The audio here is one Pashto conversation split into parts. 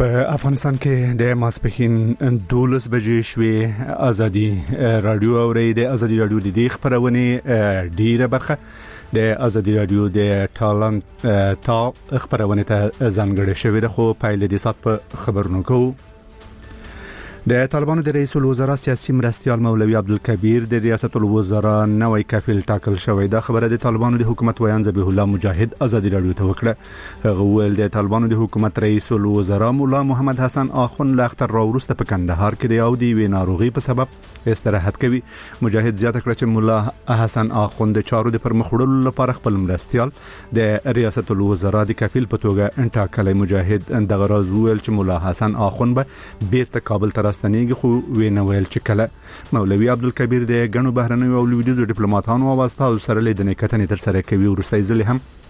په افغانستان کې د ماسپښین 12 بجې شوې. ازادي رادیو اوري د ازادي رادیو د دې خبرونه ډیره برخه د ازادي رادیو د ټالنت خبرونه ته ځانګړې شوې ده. خو پایله د سات په خبرونو کو د طالبانو د رئیس الوزرا سیاسي مرستیال مولوي عبدالکبیر د ریاست الوزرا نوې کفیل ټاکل شوی. دا خبره د طالبانو د حکومت ویان ذبیح الله مجاهد ازادي رادیو ته وکړه. هغه ویل د طالبانو د حکومت رئیس الوزرا مولا محمد حسن آخون لاختر راورسته په کندهار کې د یو دی وی ناروغي په سبب استراحت کوي. مجاهد زیاته کړ چې مولا حسن آخون د چارو د پرمخوړلو لپاره خپل مرستیال د ریاست الوزرا د کفیل په توګه ټاکلی. مجاهد دغه راز ویل چې مولا حسن آخون به بیرته کابل ته ستنیږي. خو وینه ویل چې کله مولوي عبدالکبیر د غنو بهرنیو او لویدیزو ډیپلوماټانو او استادو سره لیدنې کتنې تر سره کوي. ورستۍ ځل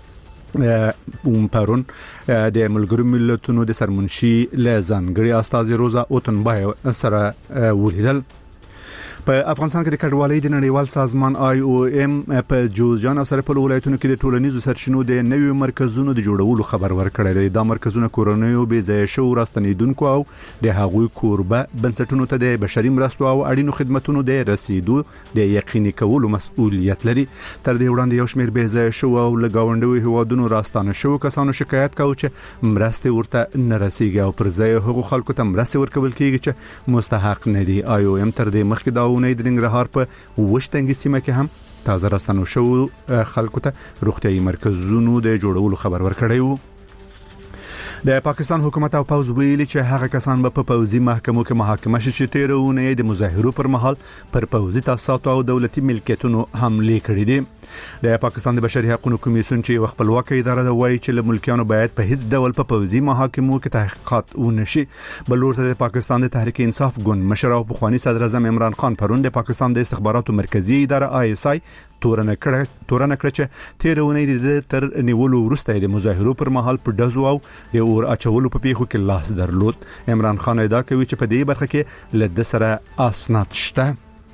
هم پرون د ملګرو ملتونو د سرمنشي لزانګړي استاد روزا اوتنبای سره ولیدل. په افغانستان کې د کډوالۍ د نړیوال سازمان IOM په جوزجان او سرپل ولایتونو کې د ټولنیزو سرچینو د نویو مرکزونو د جوړولو خبر ورکړی دی. دا مرکزونه کورنیو بې ځایه شو راستنیدونکو او د هغوی کوربه بنسټونو ته د بشري مرستو او اړینو خدماتو د رسیدو د یقیني کولو مسؤلیت لري. تر دې وړاندې یو شمېر بې ځایه شو او لګاونډوي هوادونو راستانه شو کسانو شکایت کاوه چې مرستې ورته نه رسیږي او پر ځای هغو خلکو ته مرستې ورکول کیږي چې مستحق نه دي. IOM تر دې مخکې دا ونې د ننګرهار په وشتنګي سیمه کې هم تازه راستنو شو خلکو ته روغتيایي مرکزونو د جوړولو خبر ورکړی وو. د پاکستان حکومت او پوز ویلي چې هغه کسان به په پوزي محکمو کې محاکمه شي چې تیرونه د مظاهرو پر مهال پر پوزي تاسیسات او دولتي ملکیتونو حمله کړې دي. د پاکستان د بشري حقوقو کمیسیون چې خپلواک اداره ده وایي چې ملکیانو باید په هیڅ ډول په پوزي محاکمو کې تحقیقات ونشي. بل ورته د پاکستان د تحریک انصاف ګوند مشر او پخوانی صدر اعظم عمران خان پرون د پاکستان د استخباراتو مرکزی اداره ISI تورنه کړ چې تیرونه د تر نیولو وروسته د مظاهرو پر مهال په دزو او د اور اچولو په پیښو کې لاس درلود. عمران خان ادعا کوي چې په دې برخه کې له سره اسناد شته.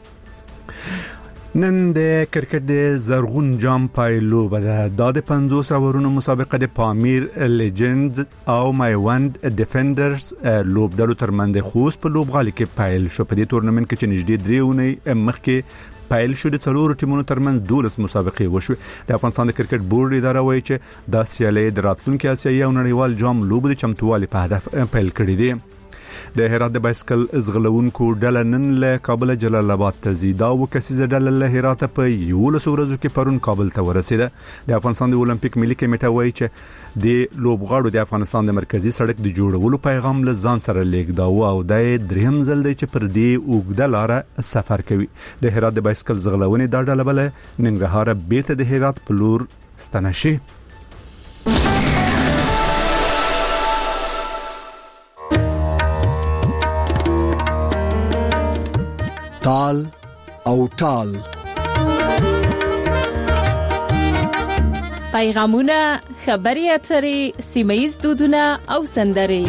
نن د کرکټ د زرغون جام پایلو به د 50 اورونو مسابقه د پامیر لیجندز او مایوند ډیفندرز لوبډلو ترمنځ خوست په لوبغالي کې پایل شو. په دې تورنمنت کې چې نږدې 3 اونۍ مخکې پایل شو د څلورو ټیمونو ترمنځ 12 مسابقې وشوې. د افغانستان د کرکټ بورډ اداره وایي چې دا سیالي د راتلونکي آسیایي او نړیوال جام لوبو د چمتووالي په هدف پیل کړی دی. د هرات د بایسکل ازغلونکو ډله نن له کابل جلال آباد ته ځي. دا وکسیزه ډله له هرات په 11 ورځو کې پرون کابل ته ورسیده. د افغانستان د اولمپیک ملي کمیټه وایي چې د لوبغاړو د افغانستان د مرکزی سړک د جوړولو پیغام له ځان سره لیږداوه او د دریم ځل دی چې پر دې اوږده لاره سفر کوي. د هرات د بایسکل زغلونې دا ډله بل ننګرهار بیرته د هرات په لور ستنه شي. تال او ټال پیغامونه، خبري اترې، سیمه‌یز دودونه او سندرې.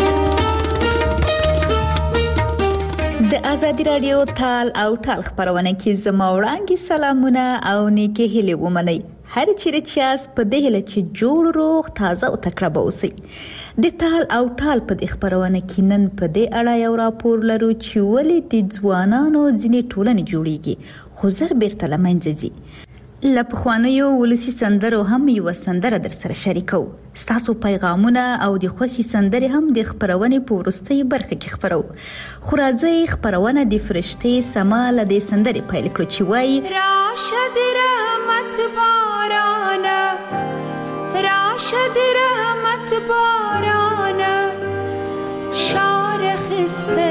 د ازادي رادیو تال او ټال خبرونه کې زما وړاندې سلامونه او نیکه هیله ومنئ. هر چیرې چې په دې هله چې جوړ روغ تازه او تکړه به اوسئ. د تال او ټال په دې خبرونه کې نن په دې اړه یو راپور لرو چې ولې د ځوانانو ځینې ټولنې جوړیږي خو زر بیرته له منځه ځي. له پخوانیو ولسي سندرو هم یو سندره در سره شریکو. ستاسو پیغامونه او د خوښي سندرې هم د خبرونه په وروستۍ برخه کې خبرو. خو راځي خبرونه د فرشتې سما له دې سندرې پیل کړو چې وایي راشد رحمت بارانه، راشد رحمت بارانه، شار خسته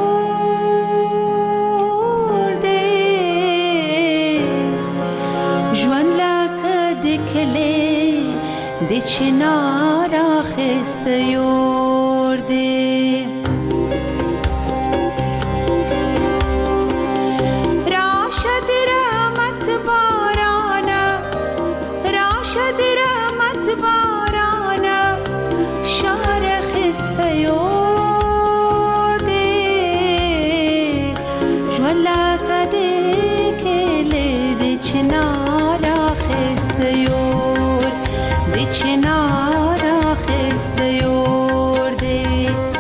د چنار اخسته یور دی. راشد رحمت بارانه، راشد رحمت بارانه، شهر خسته یور دی. جوالا کده کلی د چنار اخسته یور، د چنار اخسته یور دی.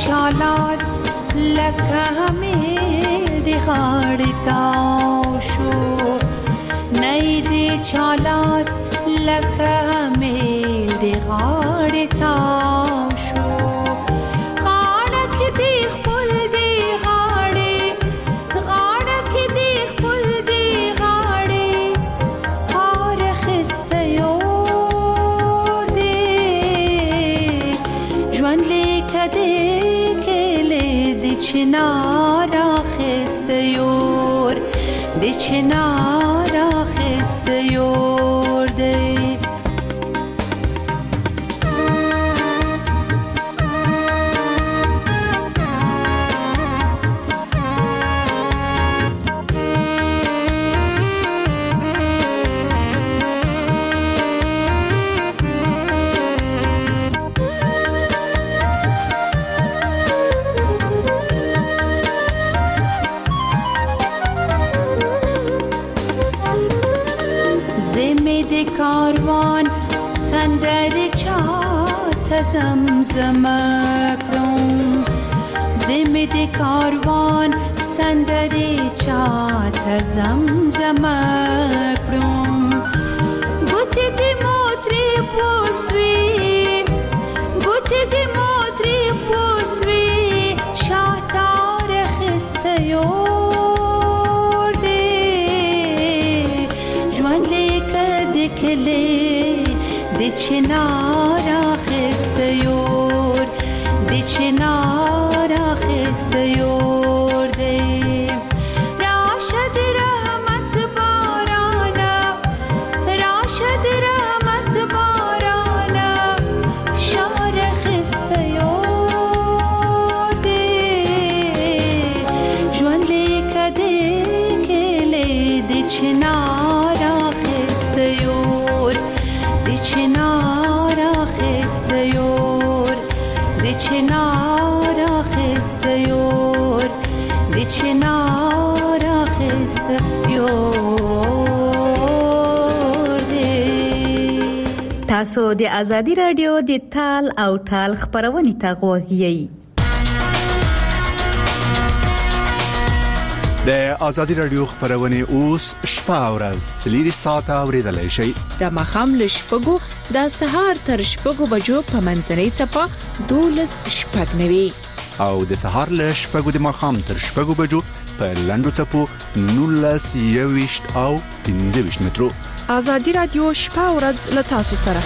چالاس لکه همیل دی غاړې تاو شو نه دی چالاس لکه همیل دی غاړې تاو شو غاړه کې دی خپل دی غاړې غاړه کې دی خپل دی غاړې هار خسته یور دی ژوند لیکه دی چنار آخست یور دی چنار آخست یور دی کاروان سندر چات زمزم کرم زمد کاروان سندر چات زمزم کرم گوتی دی موتری بوسوی گوتی دی موتری بوسوی شاتار خستیور دی جوان لیکه کلی دی چنار آخست یور دی چنار آخست یور دی راشد رحمت بارانا راشد رحمت بارانا شار خست یور دی جوان لیکه دی کلی دی چنار آخست یور دی چنار آخست یور دی چنار آخست یور دی چنار آخست یور دی. تاسو د ازادي رادیو د تال او ټال خبرونه ته غوږی د ازادي رادیو خبرونه اوس شپه او ورځ 3 ساعته اوریدلای شئ د مخام له شپږو د سهار تر شپږو بجو په منځنۍ چپه 12 شپږ نوي او د سهار له شپږو د مخام تر شپږو بجو په لندو چپو 19 او 15 مترو. ازادي رادیو شپه او ورځ له تاسو سره.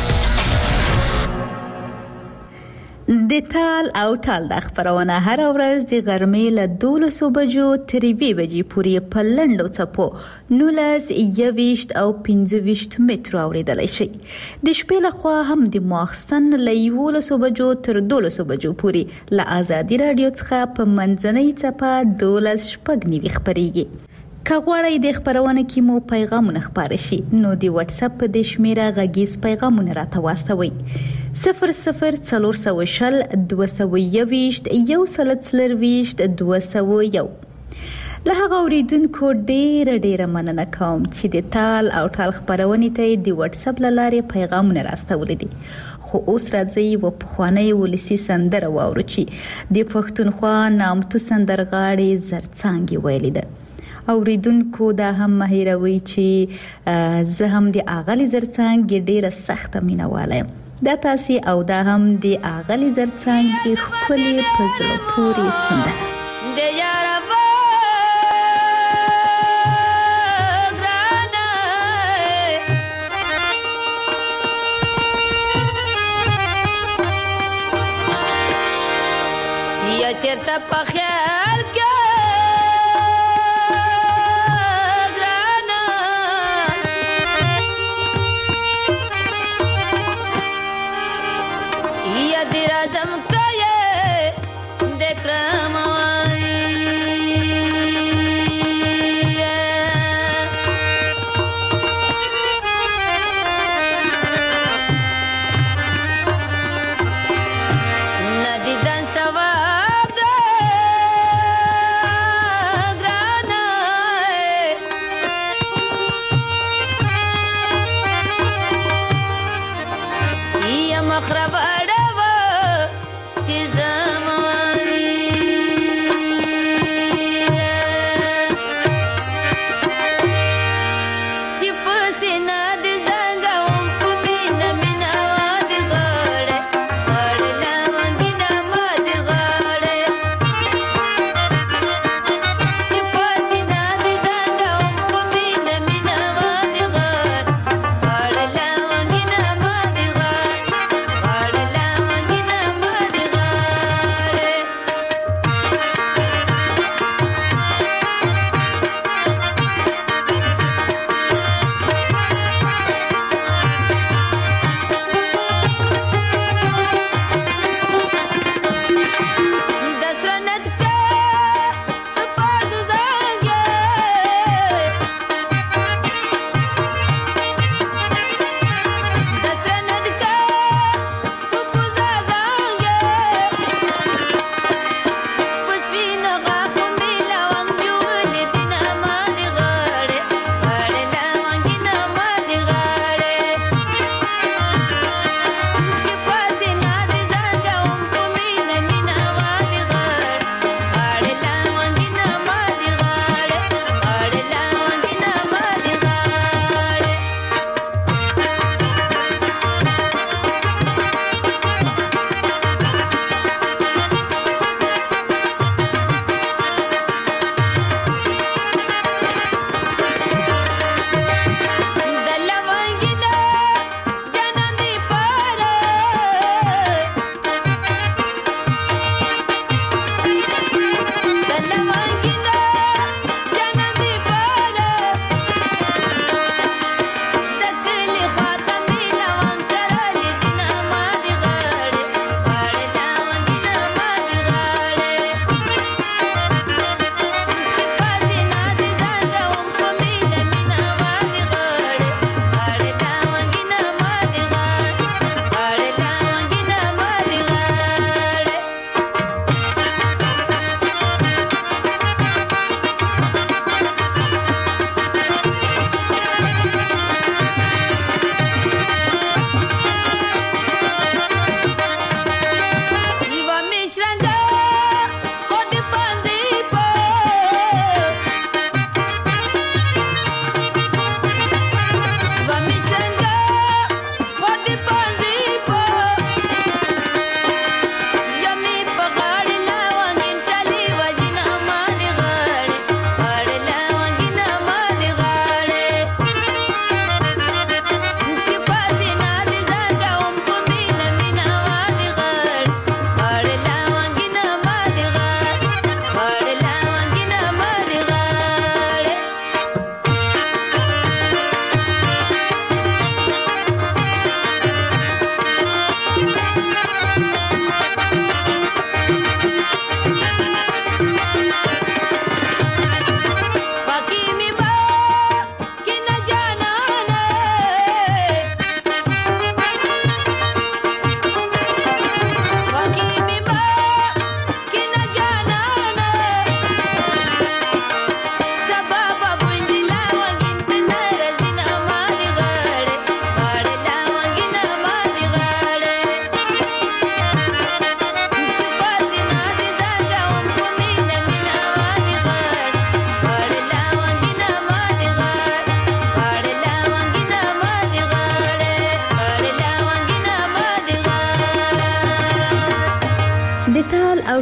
د تال او ټال د خبرونه هر ورځ د غرمې له 12 بجو تر 2 بجې پورې په لندو چپو 19 او 15 مترو اوریدلای شي. د شپې له خوا هم د ماخستن له 11 بجو تر 12 بجو پورې له ازادي رادیو څخه په منځنۍ چپه 12 شپږ نیوي خبريږي. کغوړی د خبرونه کې مو پیغامونه خبر شي نو د واتس اپ په د شمیره غږیز پیغامونه راته واستوي 0040 221 201 له هغه اوریدونکو ډېر مننه کوم چې د تال او ټال خبرونه ته د واتس اپ لاره پیغامونه راستولې دي. خو اوس راځي و پخوانی ولسی سندره واورو چې د پښتونخوا نامتو سندرغاړي زرڅانګي ویلي ده. اوریدونکو دا هم مهیروي چې زه هم د اغلی زرڅانګ ډیره سخت مینواله دا تاسو او دا هم د اغلی زرڅانګ خپلې پزړه پورې سندره د یارا یا چرته په خیال کې دم کایه دکرم ندیدن ثواب ده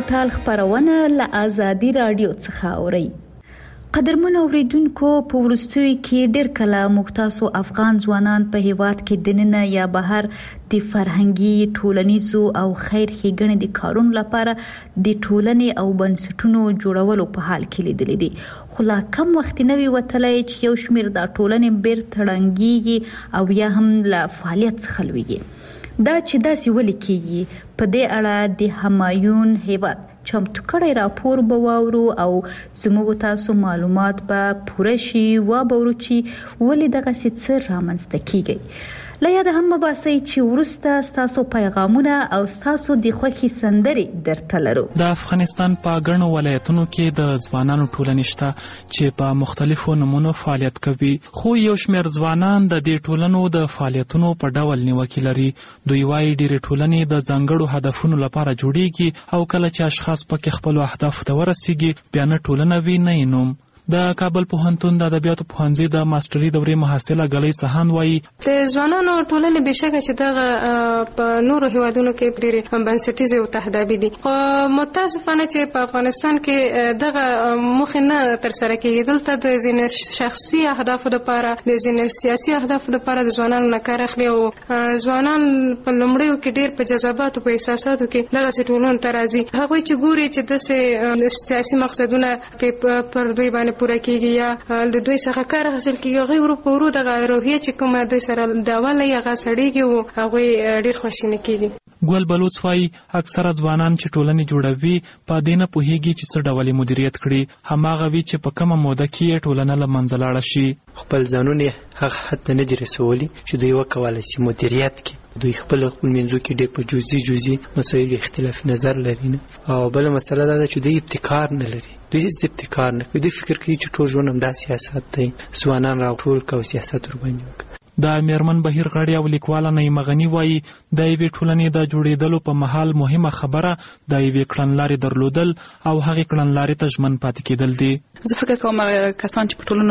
ټال خبرونه له آزادي رادیو څخه اوري. قدرمن اوریدونکو، په ورستوي کې ډېر کله موږ تاسو افغان ځوانان په هیواد کې دننه یا بهر د فرهنګي، ټولنیزو او خیر ښېګڼې د کارونو لپاره د ټولنې او بنسټونو جوړولو په حال کې لیدلې دي. خو لا کم وخت نه وي وتلی چې یو شمېر دا ټولنې بیرته ړنګېږي او یا هم له فعالیت څخه لوېږي. دا چې داسې ولې کېږي، په دې اړه د همایون هیواد چمتو کړی راپور به واورو او زموږ تاسو معلومات به پوره شي و باورو چې ولې دغسې څه رامنځته کیږي. له یاده هم مباسئ چې وروسته ستاسو پیغامونه او ستاسو د خوښې سندرې درته لرو. د افغانستان په ګڼو ولایتونو کې د ځوانانو ټولنې شته چې په مختلفو نمونو فعالیت کوي، خو یو شمېر ځوانان د دې ټولنو د فعالیتونو په ډول نیوکې لري. دوی وایي ډېرې ټولنې د ځانګړو هدفونو لپاره جوړیږي او کله چې اشخاص پکې خپلو اهدافو ته ورسیږي بیا نه ټولنه وي نه یې نوم. د کابل پوهنتون د ادبیاتو پوهنځي د ماستري دورې محصله ګلۍ سهان وایي د ځوانانو ټولنې بېشکه چې دغه په نورو هیوادونو کې ډېرې بنسټیزې او تهدابي دي، خو متاسفانه چې په افغانستان کې دغه موخې نه ترسره کېږي. دلته د ځینې شخصي اهدافو دپاره، د ځینې سیاسي اهدافو دپاره د ځوانانو نه کار اخلي او ځوانان په لومړیو کې ډېر په جذباتو، په احساساتو کې دغسې ټولنو ته راځي. هغوی چې ګوري چې داسې سیاسي مقصدونه پر دوی باندې پوره کیږي یا د دوی څخه کار حاصل کیږي، هغوی ورو په ورو دغه روحیه چې کومه دوی سره د اول نه هغه سړېږي او هغوی ډېر خواشیني کیږي. ګل بلوڅ وایي اکثره ځوانان چې ټولنې جوړوي په دې نه پوهېږي چې څه ډول یې مدیریت کړي، هماغه وي چې په کومه موده کې یې ټولنه له منځه لاړه شي. خپل ځانونه هغه حد ته نه دي رسولي چې دوی وکولی شي مدیریت کړي. دوی خپل منځو کې ډېر په جزئي مسایلو اختلاف نظر لري نه، او بله مسله دا ده چې دوی ابتکار نه لري. دوی هیڅ ابتکار نه کوي. دوی فکر کوي چې ټول ژوند همدا سیاست دی، ځوانان راټول کړه او سیاست ورباندې وکړه. د میرمن بهیر غړي او لیکواله نعیمه غني وایي د یوې ټولنې د جوړېدلو په مهال مهمه خبره د یوې کړنلارې درلودل او هغې کړنلارې ته ژمن پاتې کېدل دي. زه فکر کوم کسان چې په ټولنو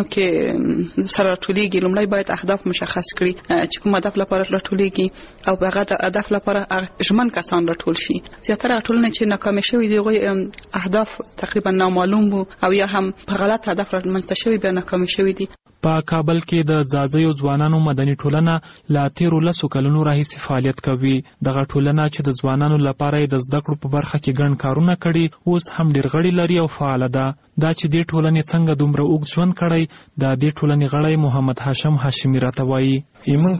کې سره راټولېږي لومړی باید اهداف مشخص کړي چې کوم هدف لپاره راټولېږي او په هغه هدف لپاره ژمن کسان راټول شي. زیاتره ټولنې چې ناکامې شوي دي هغوی اهداف تقریبا نامعلوم وو او یا هم په غلط هدف رامنځته شوي بیا ناکامې شوي دي. په کابل کې د ځاځیو ځوانانو مدني ټولنه لا تیرو 10 کلونو راهیسې فعالیت کوي. دغه ټولنه چې د ځوانانو لپاره د زده کړو په برخه کې ګڼ کارونه کړي اوس هم ډېر غړي لري او فعاله ده. دا چې دې ټولنې څنګه دومره اوږد ژوند کړی د دې ټولنې غړی محمد هاشم هاشمي راته وایي موږ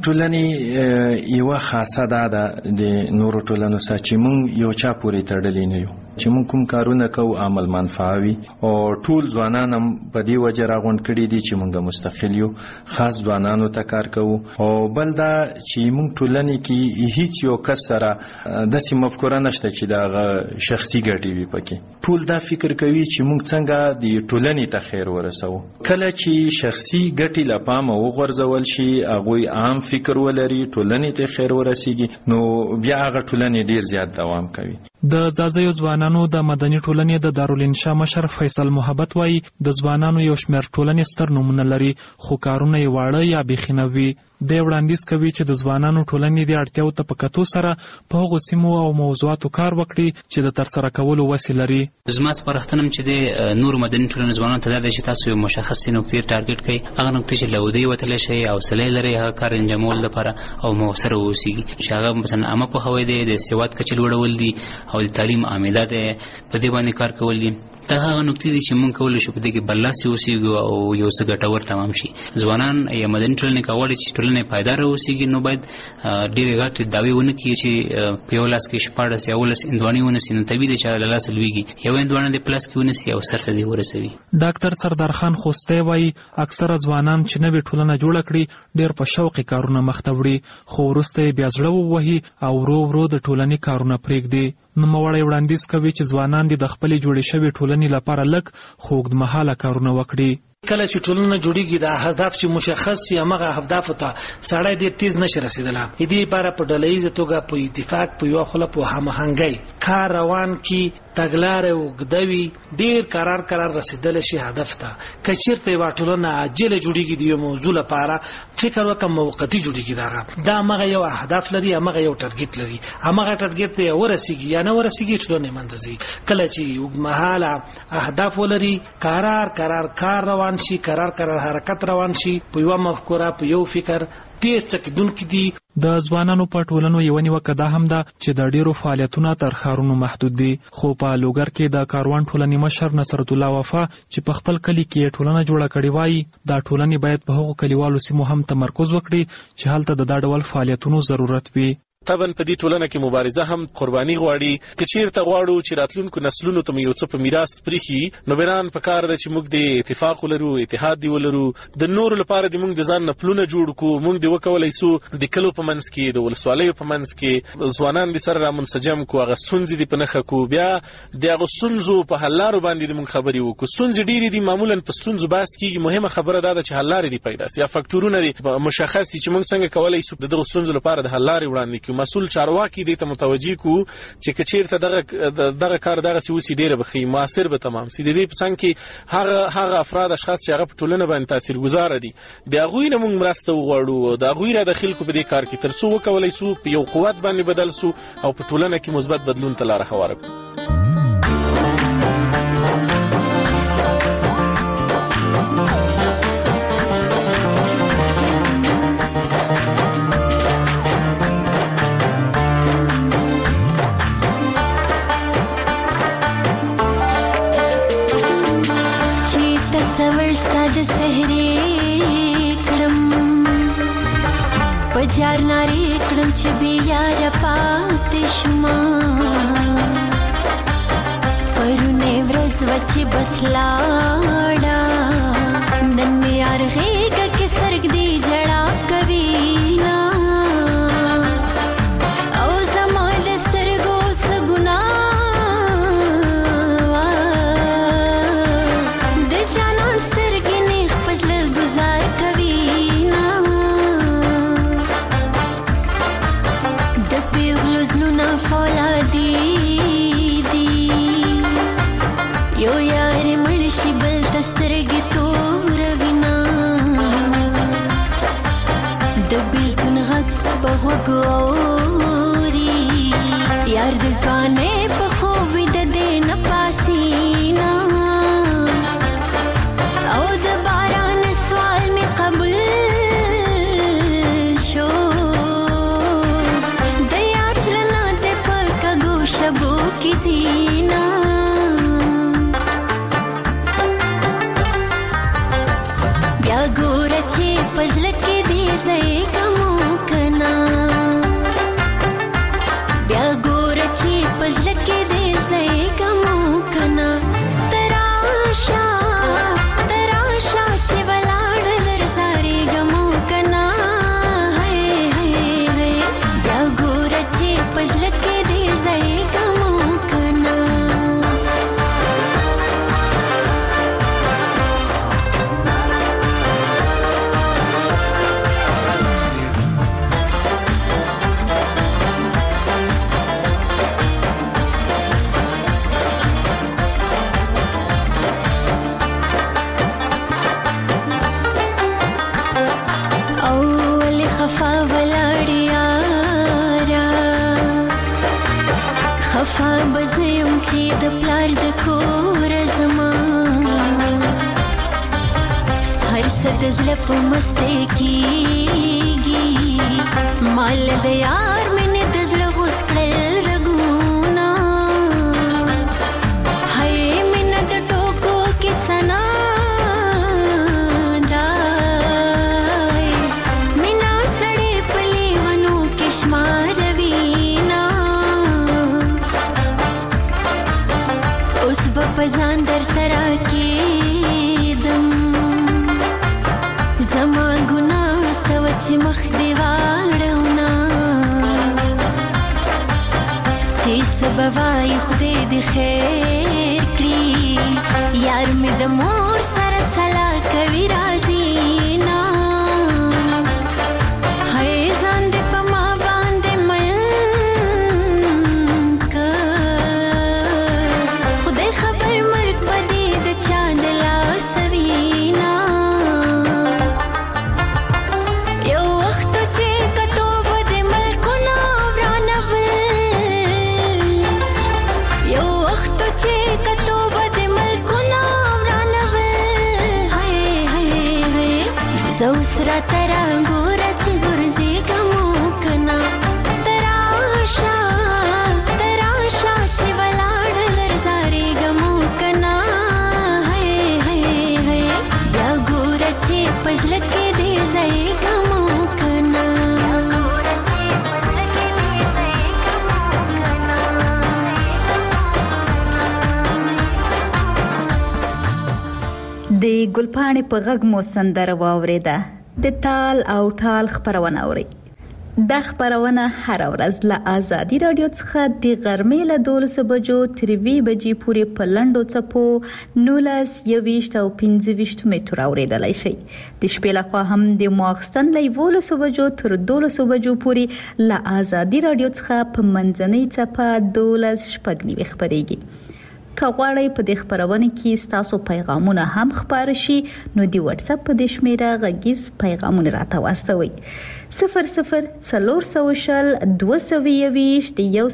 ټولنې یوه خاصه ده د نورو ټولنو سره چې موږ یو چا پورې تړلي نه یو، چې موږ کوم کارونه کوو عمل منفعه وي او ټول ځوانان هم په دې وجه راغونډ کړي دي چې موږ مستقل یو، خاص ځوانانو ته کار کوو. او بل دا چې موږ ټولنې کې هیڅ یو کس سره داسې مفکوره نشته چې د شخصي ګټې وي پکې. ټول دا فکر کوي چې موږ څنګه د ټولنې ته خیر ورسوو. کله چې شخصي ګټې له پامه وغورځول شي، هغوی عام فکر ولري، ټولنې ته خیر ورسیږي، نو بیا هغه ټولنې ډیر زیات دوام کوي. د ځاځیو ځوانانو د مدني ټولنې د دارالانشا مشر فیصل محبت وایي د ځوانانو یو شمېر ټولنې ستر نومونه لري خو کارونه یې واړه یا بیخي نه وي. دی وړاندیز کوي چې د ځوانانو ټولنې د اړتیاو ته په کتو سره په هغو سیمو او موضوعاتو کار وکړي چې د ترسره کولو وسې لري. زما سپارښتنه چې د نورو مدني ټولنو ځوانانو ته دا ده چې تاسو یو مشخصې نقطې ټارګټ کړئ، هغه نقطې چې له ودې وتلی شئ، حوصله لرئ هغه کار انجامولو لپاره او مؤثره واوسیږي، چې هغه مثلا عامه پوهاوی دی، د سواد کچه لوړول دي او د تعلیم عامله دی، په دې باندې کار کول دي. دا هغه نقطې دي چې موږ کولی شو په دې کې برلاسي اوسېږو او یو څه ګټور تمام شي. ځوانان یا مدني ټولنې که غواړي چې ټولنه یې پایداره اوسېږي نو باید ډېرې غټې دعوې ونه کړي چې په یو لاس کې 14 یا 18 هندواڼې ونیسي، نو طبیعي دی چې له لاسه لوېږي. یو هندواڼه دې په لاس کې ونیسي او سر ته دې ورسوي. ډاکټر سردار خان خوستی وایي اکثره ځوانان چې نوې ټولنه جوړه کړي ډېر په شوقي کارونه مخ ته وړي، خو وروسته یې بیا زړه ووهي او ورو ورو د ټولنې کارونه پرېږدي. نوموړی وړاندیز کوي چې ځوانان د خپلې جوړې شوې ټولنې لپاره لږ خو اوږدمهاله کارونه وکړي. کله چې ټولنه جوړیږي د هدف چې مشخص یا هغه اهداف ته سړی ډېر تیز نشي رسیدلی. دې لپاره په ډله ییزه توګه په اتفاق په یوه خوله په هماهنګۍ کار روان کړي، تګلارې وګدوي ډیر قرار رسیدل شي هدف ته. کچیرته وا ټولنه عاجله جوړیږي د یو موضوع لپاره فکر وکم موقتی جوړیږي دا مغه یو اهداف لري مغه یو ټارګټ لري مغه ټارګټ ته ورسیږي یا نه ورسیږي ټولنه منځي کله چې وګمحاله اهداف ولري قرار کار روان شي قرار حرکت روان شي په یو مفکوره په یو فکر ډیر څه کېدونکې دي. د ځوانانو په ټولنو یو نیوکه دا هم ده چې د ډیرو فعالیتونو تر ښارونو محدود دي. خو په لوګر کې د کاروان ټولنې مشر نصرت الله وفا چې په خپل کلی کې ټولنه جوړه کړې وایي دا ټولنې باید په هغو کلیوالو سیمو هم تمرکز وکړي چې هلته د دا ډول فعالیتونو ضرورت وي. طبعا په دې ټولنه کې مبارزه هم قرباني غواړي. کچیرته غواړو چې راتلونکو نسلونو ته یو څه په میراث پریخي نو بیران په کار ده چې موږ د اتفاق ولرو اتحاد دی ولرو د نور لپاره د موږ د ځان نپلونه جوړ کو موږ دی وکولای سو د کلو په منځ کې د ولسوالیو په منځ کې ځوانان دي سره منسجم کو هغه سنځ دي په نخ کو بیا د هغه سنځو په حلارو باندې موږ خبري وکړو. سنځ ډیری دي معمولا په سنځو باس کیږي. مهمه خبره ده چې حلارې دي پیدا سي یا فاکټورونه دي مشخص چې موږ څنګه کولای سو دغه سنځو لپاره د حلارې وړاندې کوو. مسؤل چارواکي دې ته متوجي کو چې کچیرته دغه کار دغه سوسي ډیره بخي موثر به تمام سي. د دې په څنګ کې هغه افراد اشخاص چې هغه په ټولنه باندې تاثیرګذار دي د هغه نه موږ مرسته وغواړو د هغه را داخل کو په دې کار کې ترڅو وکولای سو په یو قوت باندې بدل سو او په ټولنه کې مثبت بدلون ته لار هواره کړو. پجار ناری کړم چې بیا را پاتې شما پرونه ورځ وچې بس لاړه نن مې ارغېږه کې سرګ دی جړا کوي نا او زما د سترګو څه ګناه د جانان سترګې نیغ په زړه ګزار کوي فولادی دی یو یار مړشي بل تسترګې تور وینا د بیلتون غږ په غوږ اوري یار د ځوانۍ په خوب د دې نه پاسینا او د باران سوال مې قبول شبو کی زینا بیا ګور چې پزل کې دی زې کوم کنا بیا ګور چې پزل کې دی زې کوم کنا تراشا چې ولاړ درساري ګمو کنا هي بیا ګور چې پزل کې دی زې خفا بزیم چې د پلار د کور زما هر څه د زړه په مسته کېږي مال د یار مینې د زړه غوس کړل رګونه هی مینه د ټوکو کې سنا دای مینه سړې په لیونو کې شماروي پزان در ترا کېدم زما ګناه سوچ مخ دی واړونا چې سبوای خدای دې خیر کړی یار مې د مور سره سلا کوي راځي نا هي ځان دې په ما باندې مین د ګلپاڼې په غږ مو سندره واوریده. د تال او ټال خبرونه اوري. د خبرونه هر ورځ له آزادي رادیو څخه د غرمې له 12 بجو تر 2 بجې پورې په لنډو څپو 19 او 25 متر اوریدلای شي. د شپې لخوا هم د ماخستن له 11 بجو تر 12 بجو پورې له آزادي رادیو څخه په منځنۍ څپه 12 شپږ خبريږي. که غواړئ په دې خبرونه کې تاسو پیغامونه هم خبر شي نو د واتس اپ په د شمیره غږیز پیغامونه راته واستوئ 0040 222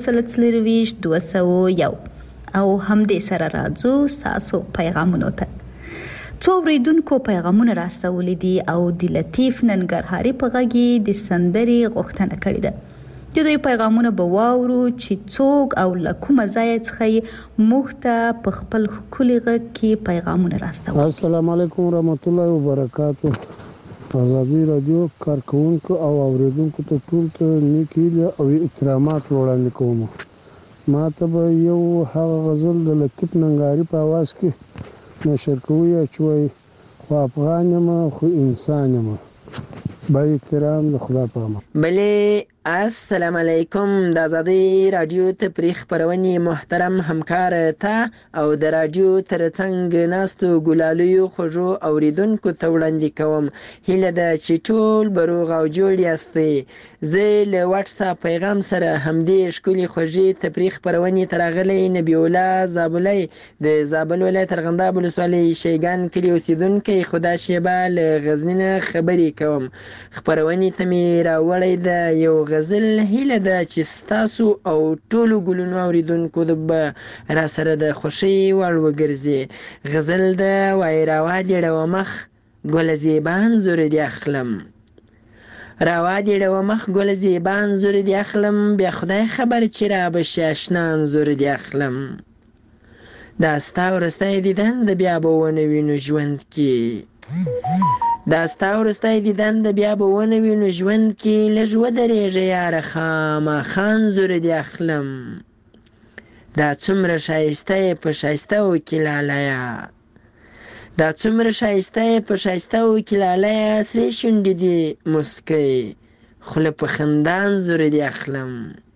201 او هم دې سره راځو تاسو پیغامونه ته. څو ورېدونکو پیغامونه راستولې دي او د لطیف ننګرهاري په غږی د سندري غوښتنه کړې ده. د دوی پیغامونه به واورو چې څوک او لکومه ځای څخه مخته په خپل خولي غږ کې پیغامونه راستوي. السلام علیکم ورحمت الله وبرکاتہ. آزادي رادیو کارکونکو او اوریدونکو ته ټول ته نیکی او احترامات وړاندې کوم. ما ته به یو هغه غزل د لطیف ننګرهاري په आवाज کې نشر کوي چې خو افغان یم خو انسان یم. با احترام د خدا په امان. بله السلام علیکم. د آزادي رادیو تفریح خبرونې محترم همکار ته او د رادیو ترڅنګ ناستو ګلالیو خوږو اوریدونکو ته وړاندې کوم هیله ده چې ټول بروغ او جوړ یاستئ. زه له واتس اپ پیغام سره همدې ښکلې خوږې تفریح خبرونې ته راغلی نبی الله زابلی د زابل ولایت ارغنداب ولسوالۍ شیګان کلي اوسیدونکی خدا شیبه له غزني نه خبرې کوم. خبرونې ته مې راوړی د یو غزل هیله ده چې ستاسو او ټولو ګلونو اوریدونکو د را سره د خوشي وړ وګرځي. غزل د وای راوا دې ډو مخ ګل زیبان زور دی اخلم. راوا دې ډو مخ ګل زیبان زور دی اخلم. بیا خدای خبر چې را بشي آشنان زور دی اخلم. دا ستا ورستی دیدن د بیا به ونه وینو ژوند کې. دا ستا ورستی دیدن د بیا به ونه وینو ژوند کې. لږ ودرېږه یاره خامخا زور دې اخلم. دا څومره ښایسته یې په ښایسته کې لالیه. دا څومره ښایسته یې په ښایسته کې لالیه. سرې شونډې دې مسکی خوله په خندان زور دې اخلم.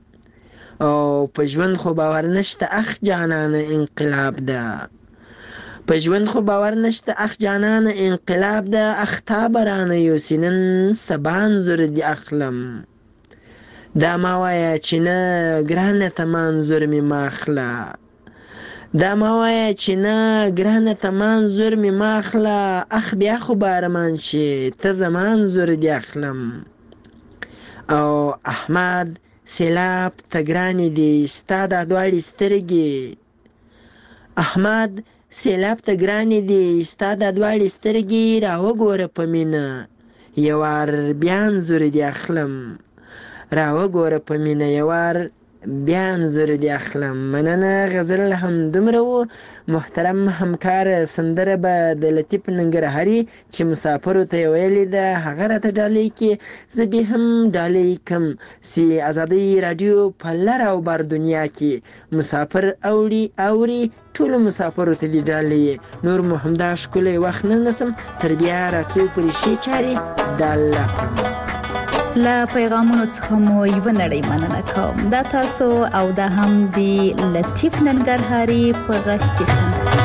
او په ژوند خو باور نشته اخ جانانه انقلاب ده. په ژوند خو باور نشته اخ جانانه انقلاب ده. اختا برانه یوسي نن سبان زور دې اخلم. دا ما وایه چې نه ګرانه تمان زور مې ماخله. دا ما وایه چې نه ګرانه تمان زور مې ماخله. اخ بیا خو بارمان شي ته زمان زور دې اخلم. او احمد سیلاب ته ګرانې دي ستا دا دواړې سترګې. احمد سیلاب ته ګرانې دي ستا دا دواړې سترګې. را وګوره په مینه یو وار بیان زور دې اخلم. را وګوره په مینه یو وار بیان زور دې اخلم. مننه. غزل هم دومره و. محترم همکار سندره به د لطیف ننګرهاري چې مسافرو ته یې ویلې ده هغه راته ډالۍ کې. زه بیا هم ډالۍ کم چې آزادي رادیو په لر او بر دنیا کې مسافر اوري ټولو مسافرو ته دې ډالۍ. نور مو همدا ښکلی وخت نه نسم تر بیا راتلو پورې ښې چارې د الله په له پیغامونو څخه مو یوه نړۍ مننه کوم. دا تاسو او دا هم د لطیف ننګرهاري په غږ کې سندره.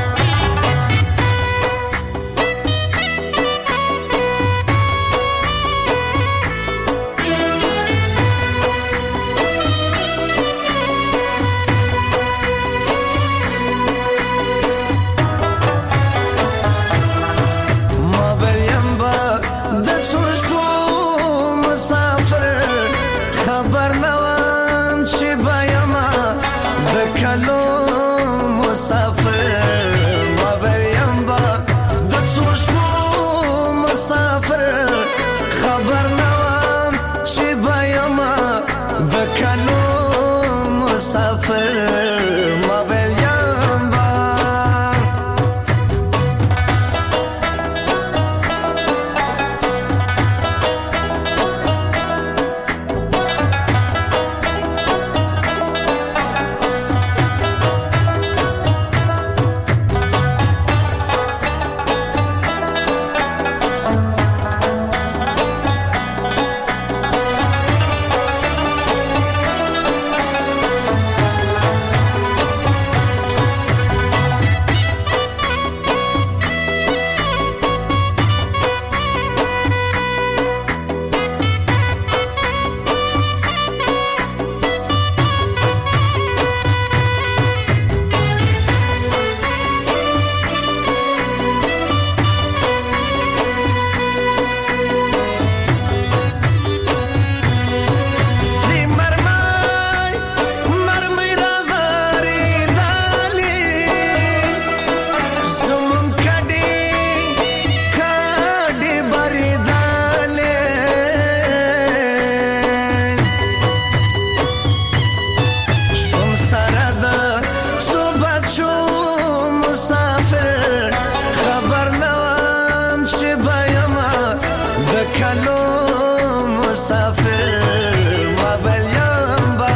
کلو مسافر ما بلیم با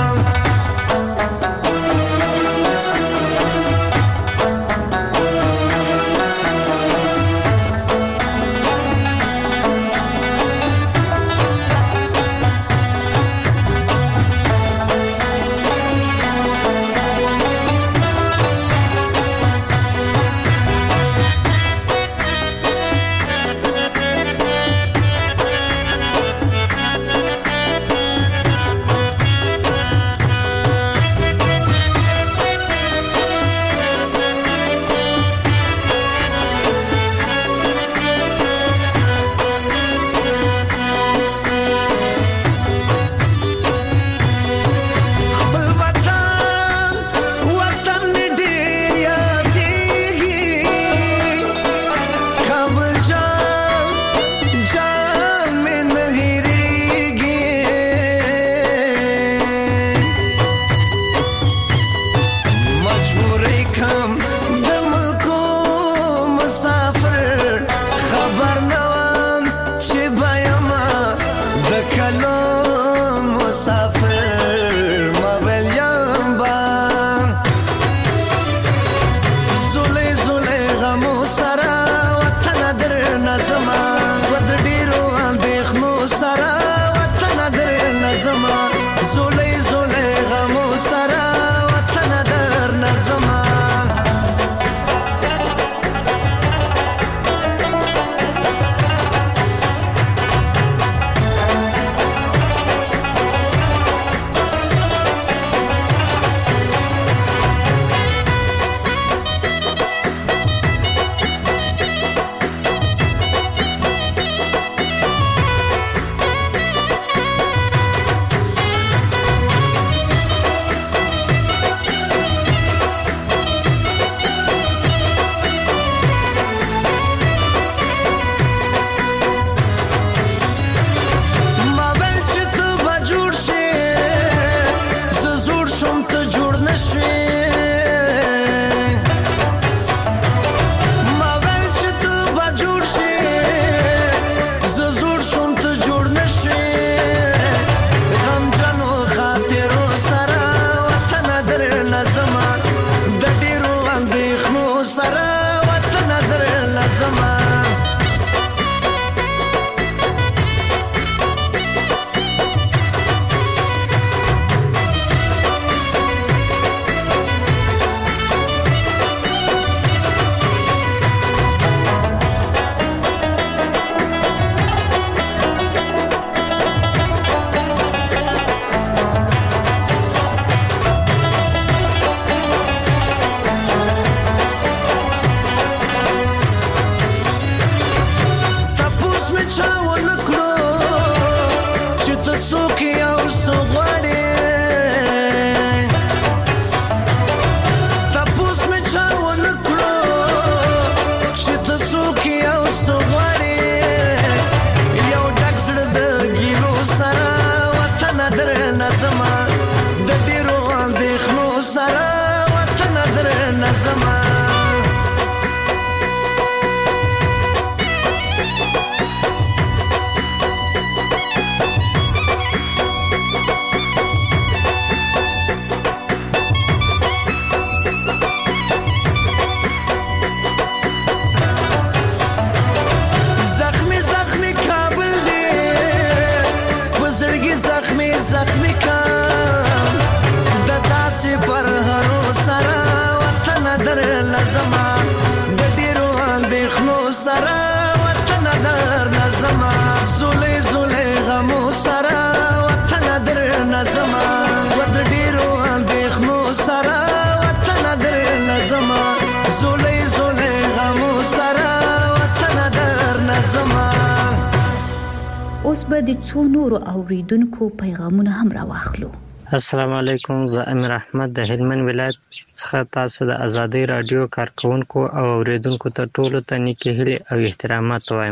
اوس به د څو نورو اوریدونکو پیغامونه هم راواخلو. السلام علیکم، زه امیر احمد د هلمند ولایت څخه تاسو د ازادي رادیو کارکونکو او اوریدونکو ته ټولو ته نیکې هیلې او احترامات وایم.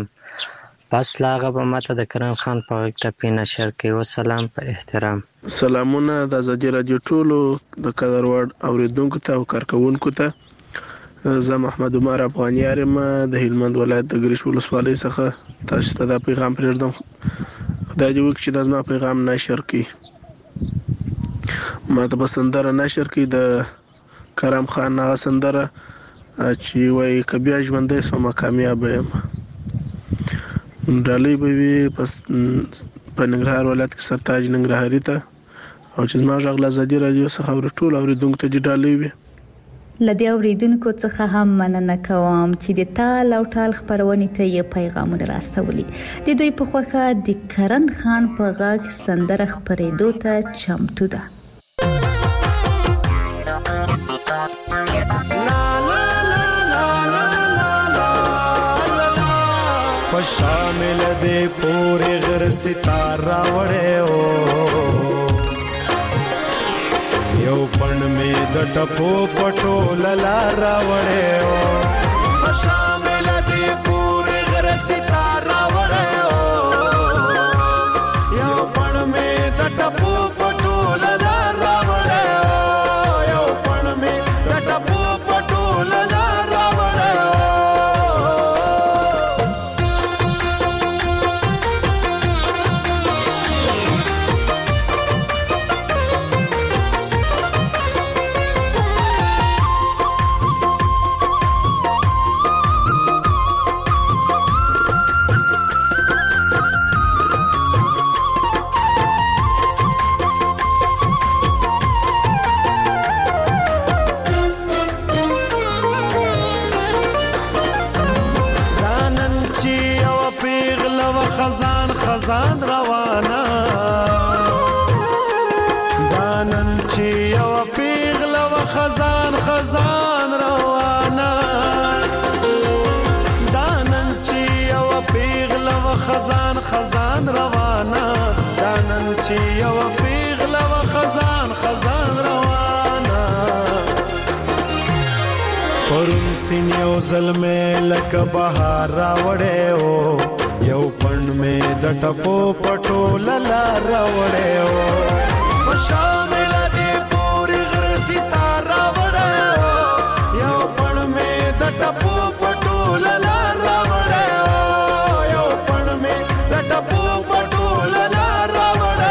بس لاغه به ماته د کرن خان په غږ ټپې نشر کوي. وسلام په احترام. سلامونه د ازادي رادیو ټولو د قدر وړ اوریدونکو ته او کارکونکو ته. زه محمد عمر افغاني یم د هلمند ولایت د ګریش ولسوالۍ څخه تاسو ته دا پیغام پرېږدم. خدای دې وکړي چې دا زما پیغام نشر کړي. ما ته به سندره نشر کړي د کرم خان هغه سندره چې وایي که بیا ژوندی شوم کامیابه یم. ډالۍ به وي په ننګرهار ولایت کې سرتاج ننګرهاري ته، او چې زما غږ له ازادي راډیو څخه ټول اورېدونکو ته دې ډالۍ وي. له دې اورېدونکو څخه هم مننه کوم چې د تال او ټال خپرونې ته یې پیغامونه راستولي. د دوی په خوښه د کرن خان په غږ سندره خپرېدو ته چمتو ده. شامل دې پورې غر ستاره وړې او یو پړ مې د ټپو پټو لاره وړې او شامل دې پورې غر ستاره وړې او یو پړ مې د ټپو پټو لاره وړې او یو پړ مې د ټپو پټو لاره وړې او خزان روانه دانن چې یو پیغله و خزان روانه دانن چې یو پیغله و خزان روانه دانن چې یو پیغله و خزان روانه پرون سین یو ظلمه لکه بهار راوړې او یو پړ مې د ټپو پټو لاره وړې او شامل دې پورې غر ستاره وړې او یو پړ مې د ټپو پټو لاره وړې او یو پړ مې د ټپو پټو لاره وړې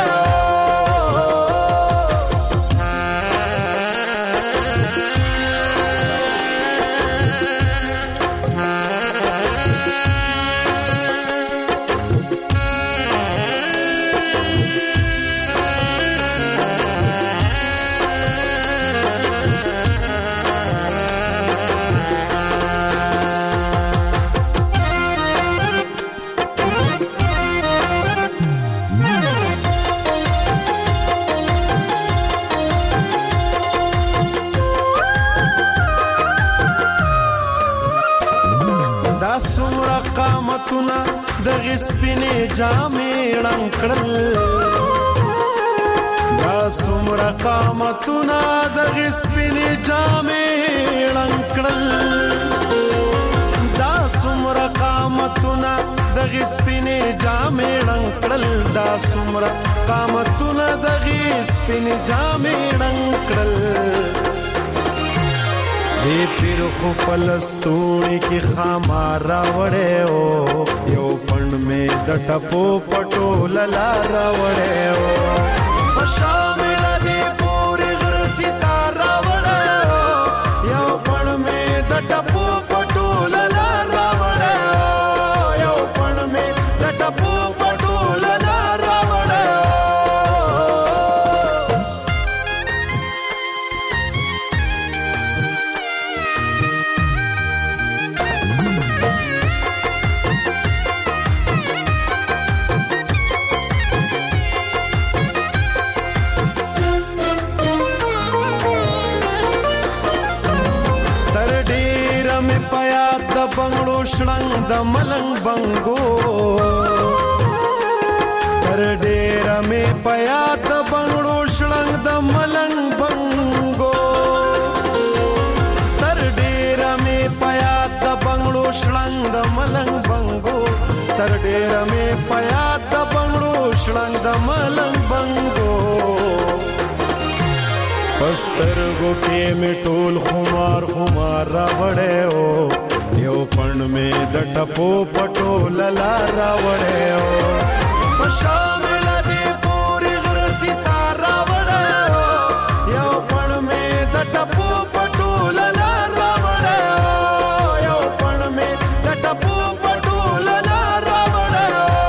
د غسپینې جامې رنګ کړل دا څومره قامتونه د غسپینې جامې رنګ کړل دا څومره قامتونه د غسپینې جامې رنګ کړل دا څومره قامتونه د غسپینې جامې رنګ کړل دی پیر خو پلستونی کی خامار راوڑے او یو پند میں د ټپو پټو لاره وړے او شامل دی پوری غر ستاره وړے او یو پند میں د ټپو پټو لاره وړے او یو پند میں د ټپو پټو لاره وړے بنگلو شړنګ د ملنګ بنګو تر ډیر مې پیا د بنگلو شړنګ د ملنګ بنګو تر ډیر مې پیا د بنگلو شړنګ د ملنګ بنګو تر ډیر مې پیا د بنگلو شړنګ د ملنګ بنګو په پسترګو کې می ټول خمار خمار راوړې او یو پڼ می د ټپو پټو للا راوړې او شامل دې پوری غر ستاره راوړې او یو پڼ می د ټپو پټو للا راوړې او یو پڼ می د ټپو پټو للا راوړې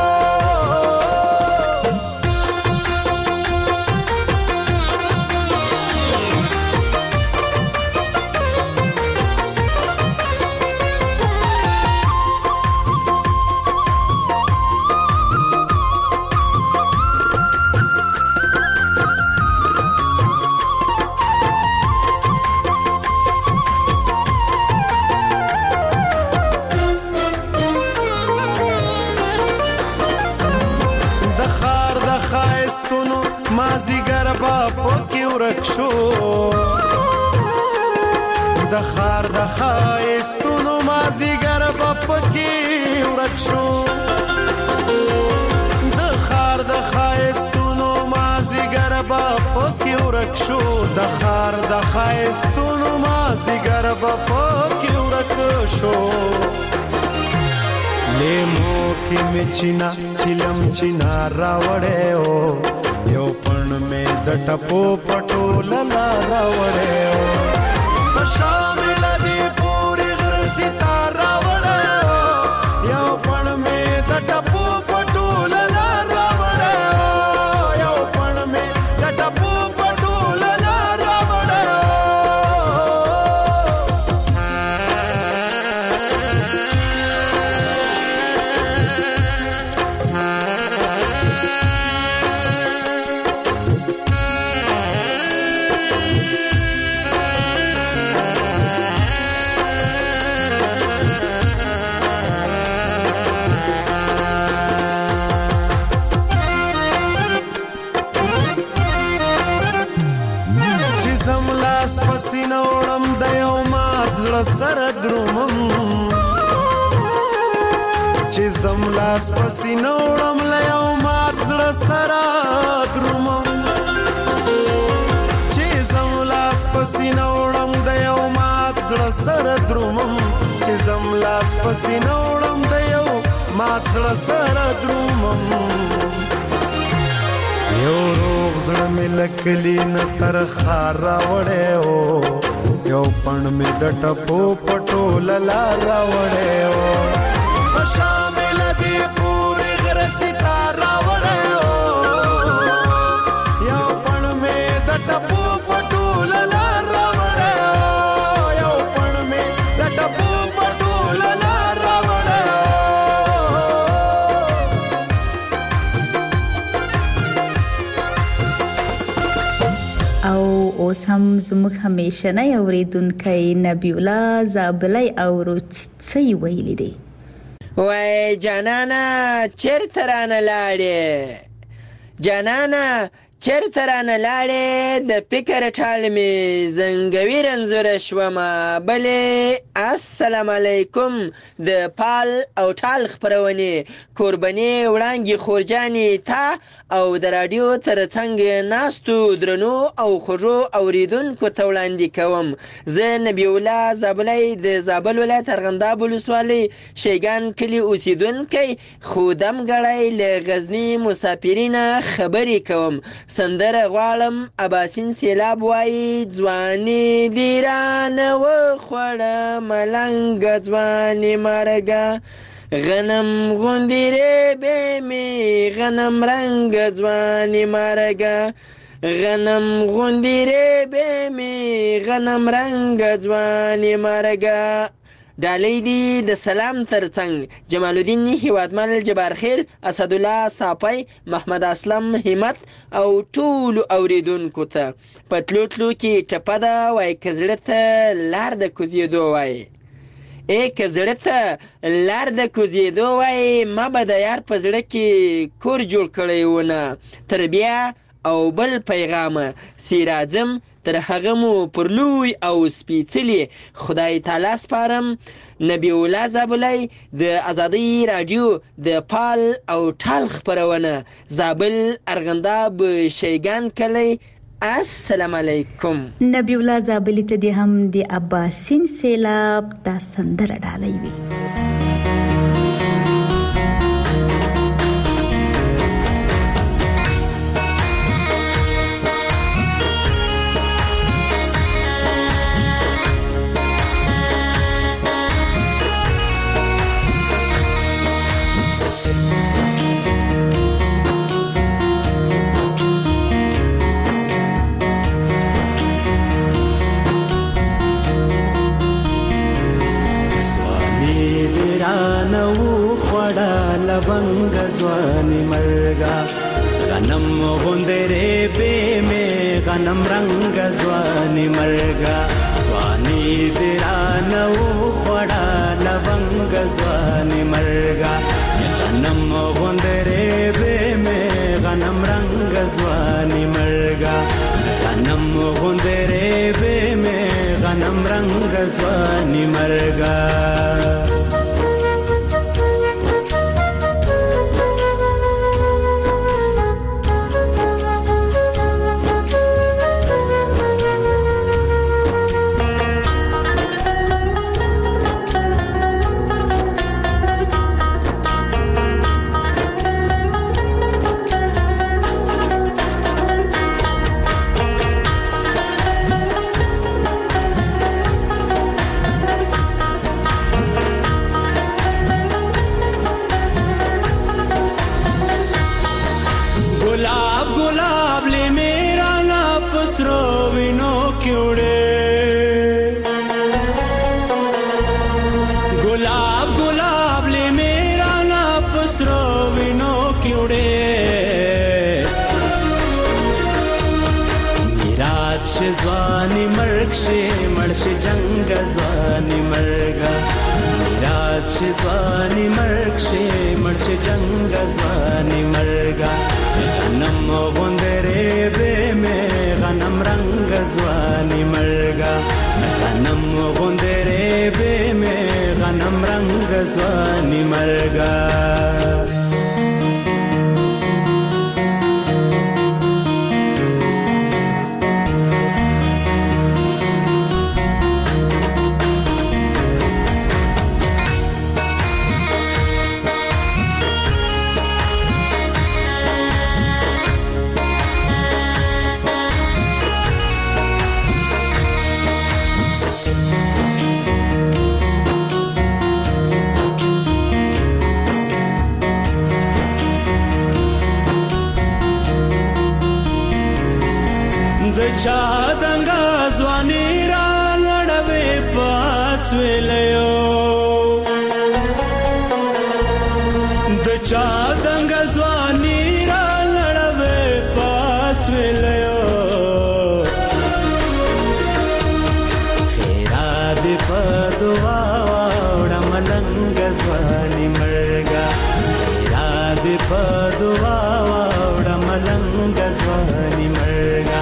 مازیګر با پکې ورک شو د خار د خایستونو مازیګر با پکې ورک شو د خار د خایستونو مازیګر با پکې ورک شو د خار د خایستونو مازیګر با پکې ورک شو لیمو کې مچینا چلم چینا راوړې او یو پڼ می د ټپو پټو للا راوړې او شامل دې پوری غر ستاره راوړې او یو پڼ می د ټپو پټو للا راوړې او یو پڼ می د ټپو پټو للا راوړې پسینه وړم د یو مات زړه سره درومم چې زم لاس پسینه وړم له یو مات زړه سره درومم چې زم لاس پسینه وړم د یو مات زړه سره درومم چې زم لاس پسینه وړم د یو مات زړه سره درومم یو روغ زړه مې لکلی نه تر خار راوړې او یو پڼ مې د ټپو پټو للا راوړې او شامل دې پوری غر ستاره راوړې او یو پڼ مې د ټپو پټو للا راوړې او یو پڼ مې د ټپو پټو للا راوړې او اوس هم زموږ همیشنی اوریدونکی نبی الله زابلی اورو څه ویلی دی وای جانانا چیرته رانه لاړې جانانا چیرته رانه لاړې د فکر ټال مې زنګوي رنځوره شومه بلې السلام علیکم د پال او ټال خپرونې کوربنې وړانګې خورجانې تا او د راډیو ترڅنګ ناستو درنو او خوږو اوریدونکو ته وړاندې کوم زه نبی الله زابلی د زابل ولایت ارغنداب ولسوالۍ شیګان کلي اوسیدونکی خو دمګړی له غزني مسافرینه خبرې کوم سندره غواړم اباسین سیلاب وایي ځواني دې رانه وخوړه ملنګه ځواني مرګه غنم غوندې ریبې مې غنم رنګ ځواني مرګه غنم غوندې ریبې مې غنم رنګ ځواني مرګه ډالۍ دي د سلام ترڅنګ جمال الدین هیوادمل جبار خیر اسد الله صافی محمد اسلم همت او ټول اوریدونکو ته پتلوتلو کې ټپه ده وای کزړه ته لار د کوزیدو وای کزړه ته لار د کوزیدو وای ما به د یار په زړه کې کور جوړ کړی ونه تر بیا او بل پیغام سیراځم تر هغه مو پر لوی او سپیڅلی خدای تعالی سپارم نبی الله زابلی د ازادي رادیو د پال او ټال خبرونه زابل ارغنداب شیګان کلی السلام علیکم. نبی الله زابلی ته دې هم د عباسین سیلاب دا سندره ډالۍ وي. लवंग ज़वानी मरगा गनम गुंदरे पे में गनम रंग ज़वानी मरगा स्वानी तेरा नौ खड़ा लवंग ज़वानी मरगा गनम गुंदरे पे में गनम रंग ज़वानी मरगा गनम गुंदरे पे में गनम रंग ज़वानी मरगा. ज़वानी मर्ग से मर्श जंग ज़वानी मरगा रात से ज़वानी मर्ग से मर्श जंग ज़वानी मरगा गनम गुंदरे बे में गनम रंग ज़वानी मरगा गनम गुंदरे बे में गनम रंग ज़वानी मरगा. चादंगा ज़वानी रा लड़वे पास वेलयो द चादंगा ज़वानी रा लड़वे पास वेलयो खेरा दे पदवा वाड़ा मलंग ज़वानी मरगा खेरा दे पदवा वाड़ा मलंग ज़वानी मरगा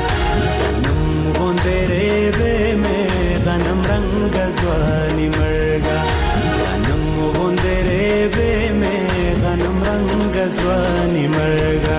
तेरे बे में गनम रंग ज़वानी मरगा गनम तेरे बे में गनम रंग ज़वानी मरगा.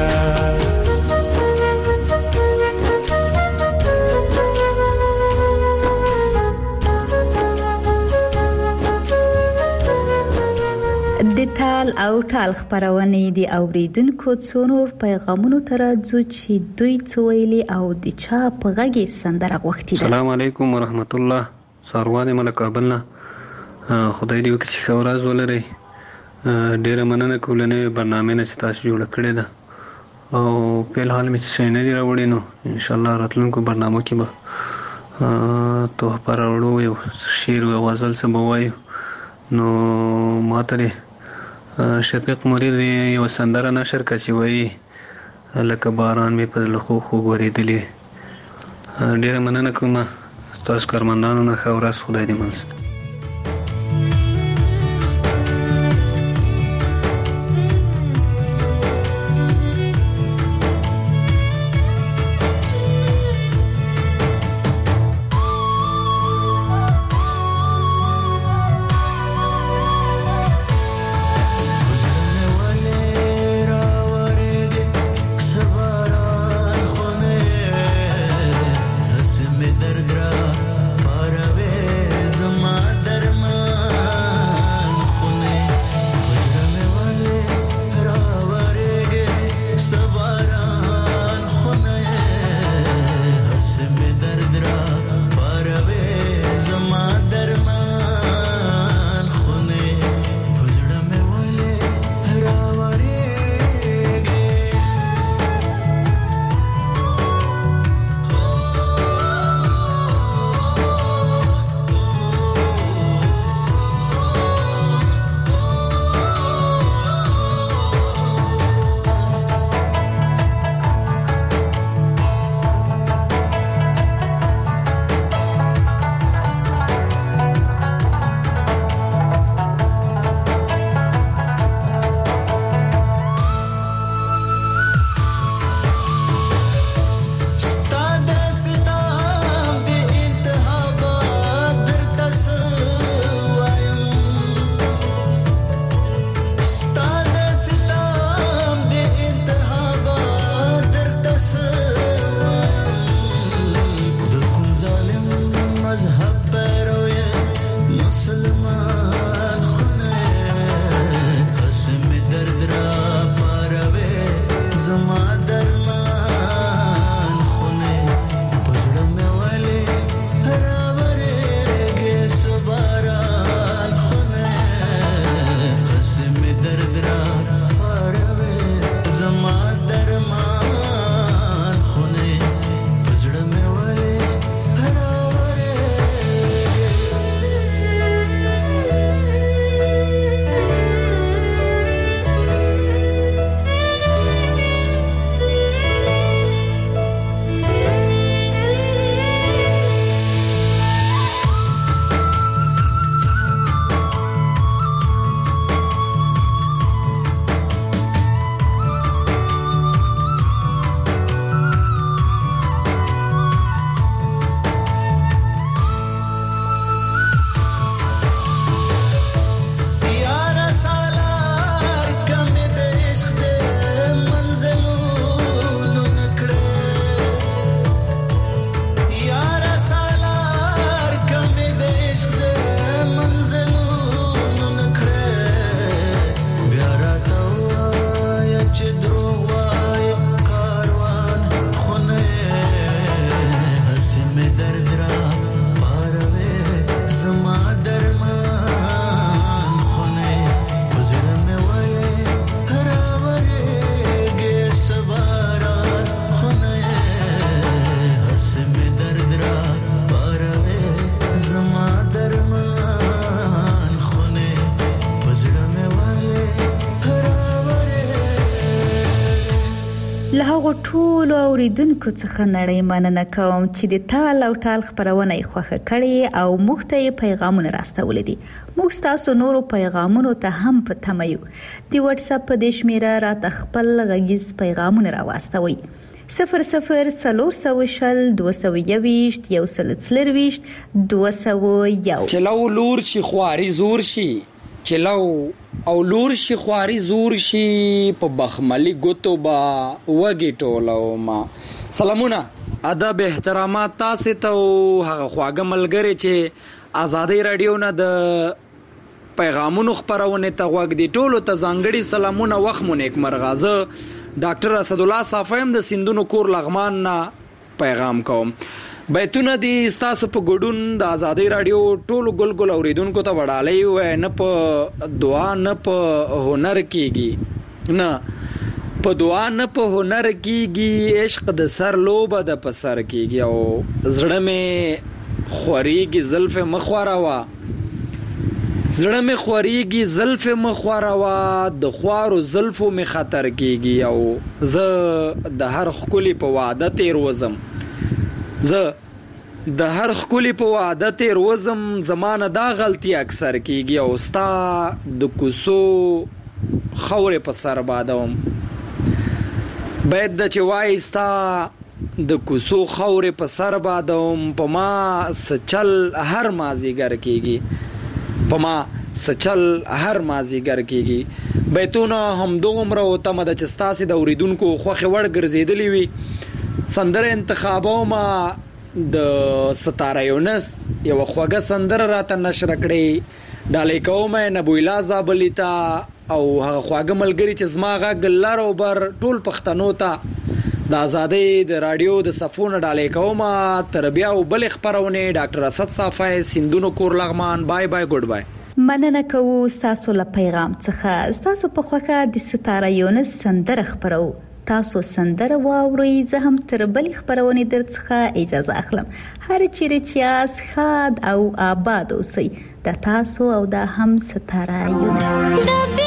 د تال او ټال خبرونه دي اوریدونکو څونور پیغامونو تر ځو چې دوی څویلي او د چا په غږی سندره غوښتي. السلام علیکم ورحمت الله. ساروان ملک ابلنا خدای دې وکړي چې خورز ولري. ډیره مننه کولنه برنامه نه تاسو جوړ کړی دا او په حال می څه نه دی راوړی نو ان شاء الله راتلونکو برنامه کې به توه پر وړو یو شعر او غزل سم وایو نو ماته شفیق مرید یو سندره نشر کچی وای لکه باران می په لخوا خو غوړېدلې. ډیره مننه کوم تاسو کارمندانو نه خورس خدای دې منځ. مسلمان خونه حسم درد را پاروي زما درمان خونه پزړه مې ولې راورېږي سباران خونه حسم درد را پاروي زما درمان خونه پزړه مې ولې له هغو ټولو اوریدونکو څخه نړۍ مننه کوم چې د تال او ټال خبرونه خوښه کړي او موږ ته پیغامونه راستولي دي. موږ تاسو نورو پیغامونو ته هم په تمه یو. د واتس اپ په دې شمیره راته خپل غږیز پیغامونه راواستوي 00202221 چلو لور شي خواري زور شي چلو او لور شي خواري زور شي په بخملي ګوتو با وګي ټولو ما سلامونه ادب احترامات تاسو ته هغه خواږه ملګری چې آزادۍ رادیو نه د پیغامونو خبرونه ته وګ دي ټولو ته ځانګړي سلامونه وخت مونږ نیک مرغازه ډاکټر اسد الله صافیم د سندونو کور لغمان نه پیغام کوم بیتونه دي ستاسو په ګډون د آزادۍ رادیو ټولو ګلګل اوریدونکو ته وړاله وي نه په دعا نه په هنر کیږي نه په دعا نه په هنر کیږي عشق د سر لوبه د پسر کیږي او زړه مې خوريږي زلف مخواره وا زړه مې خوريږي زلف مخواره وا د خوارو زلفو مې خطر کیږي او زه د هر خولي په وعده تیر وزم زه د هر خولي په وعده تیر وزم زمانه دا غلطي اکثر کیږي او ستا د کوسو خورې په سر بادوم باید د چوای ستا د کوسو خورې په سر بادوم په ما سچل هر مازیګر کیږي په ما سچل هر مازیګر کیږي بیتونه هم دومره او تمه د چستاسي د اوریدونکو خوخه وړ ګرځیدلی وي سندره انتخابو ما د ستاره یونس یو خوګه سندره راته نشر کړي ډالې کومه نبویلا زابلیتا او هغه خوګه ملګری چې زماغه ګلارو بر ټول پښتنو ته د آزادۍ د رادیو د صفونه ډالې کومه تربیه او بل خبرونه ډاکټر اسد صافی سندونو کور لغمان بای بای ګډ بای مننه کوو تاسو له پیغام څخه تاسو په خوخه د ستاره یونس سندره خبرو تاسو سندره واورئ زه هم تر بل خبرونه درڅخه اجازه اخلم هر چیرې چې اس خاد او آباد اوسئ د تاسو او د هم ستاره یونس